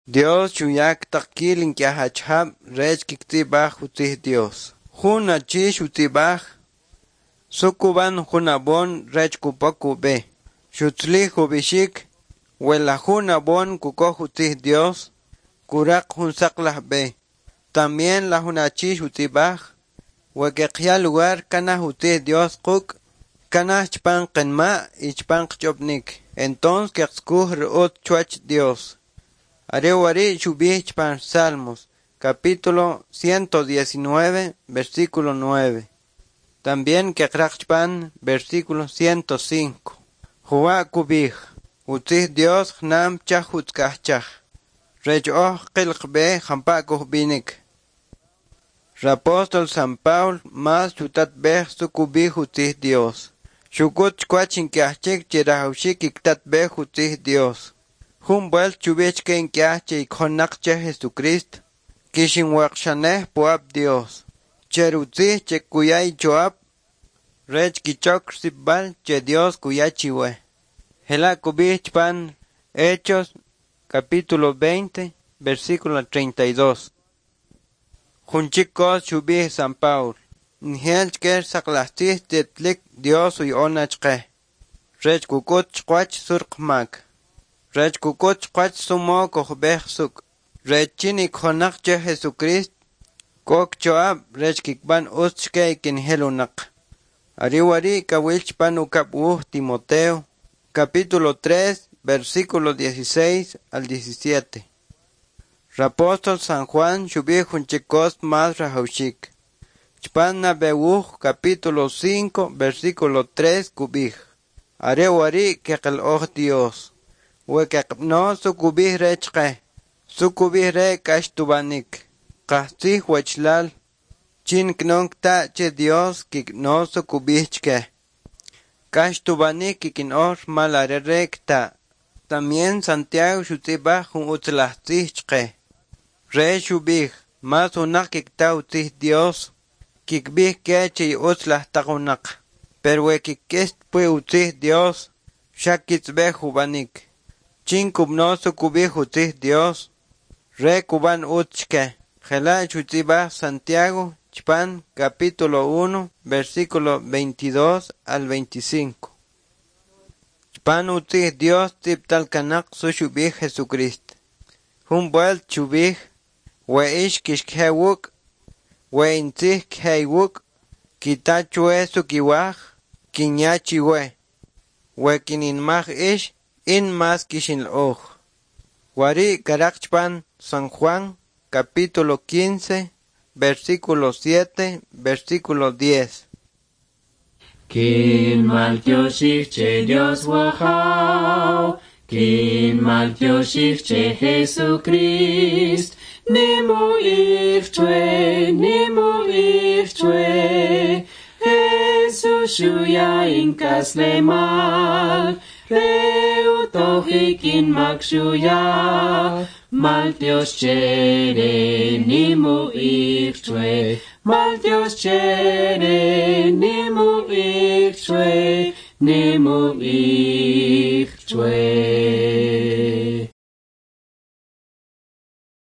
Dios chuyak takilin kiahachab rech kiktibah utih Dios. Jun achish utibah sukuban junabon rech kupakube. Shutzli hubishik wela junabon kukoh utih Dios kurak hunsaklah be. También la hunachish utibah wakeqya lugar kanah utih Dios kuk kanah chpan qenma y chpan qchobnik. Entonces keqskuh reot chuach Dios. Arewari shubih chpan Salmos, capítulo 119, versículo 9. También keqraqchpan, versículo 105. Juwa kubih, utih Dios hnam chah utkahchah. Rechoh qilqbe jampakuh binik. Rapóstol San Paul más chutat beh su kubih utih Dios. Shukut chkwachin kiahchik chirahawshik iktat beh utih Dios. Humboldt chubich ken kiache ikonakche Jesucristo, kishin wakshaneh puab Dios. Cherutzi che kuyay choab, rech kichok sibal che Dios kuyachiwe. Hela kubich pan Hechos, capítulo 20, versículo 32. Junchikos chubih San Paul. Nihel chker saklastis tetlik Dios uy onachke. Rech kukut chkwach surqmak. Rech kukut chkwach sumo kohbeh suk. Rechin ikhonak che Jesucrist. Kok choab rech kikban uschke ikinhelunak. Ariwari kawilch pan ukap Timoteo. Capítulo 3, versículo 16 al 17. Rapóstol San Juan shubih junchikos más rahaushik. Chpan capítulo 5, versículo 3 kubih. Arewari kekel Dios. Wekekno sukubih rechke, sukubih re kashtubanik, kahsih wechlal, chin knong ta che Dios kikno sukubih chke. Kashtubanik kikinor malare rekta, también Santiago shutibah hun utzlahtih chke. Re shubih, mas unak kikta utih Dios, kikbih keche utzlahtagunak, pero wekikest pue utih Dios, shakitzbeh hubanik. Chin kubno sukubih utih Dios, re kuban utchke. Jela chutibah Santiago, chpan, capítulo 1, versículo 22 al 25. Chpan utih Dios tiptal kanak sushubih Jesucrist. Humboldt chubih, we ish kishkhewuk, we intih khewuk, kitachwe sukiwah, kinyachiwe, we kininmah ish, in más kishin oj. Wari karakchpan San Juan, capítulo 15, versículo 7, versículo 10. Kin maltioshich che Dios wahau, kin maltioshich che Jesucrist, nemo iftwe, Jesus shuya inkas lemal, Reutohikin makshuya, Maltios chere nimo ichtwe, Maltios chere nimo ichtwe, nimo ichtwe.